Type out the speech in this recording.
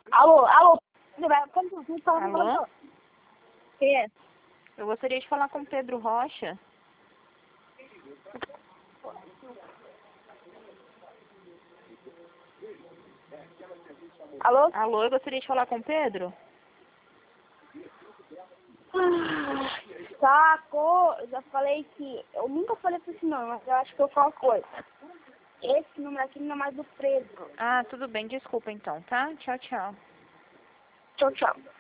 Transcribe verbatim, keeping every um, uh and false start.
Alô, alô. Como tu fala? Alô? Quem é? Eu gostaria de falar com Pedro Rocha. Alô? Alô, eu gostaria de falar com Pedro. Ah, saco. Eu já falei que... Eu nunca falei pra esse nome, mas eu acho que eu falo coisa. Esse número aqui não é mais do Pedro. Ah, tudo bem, desculpa então, tá? Tchau, tchau. Tchau, tchau.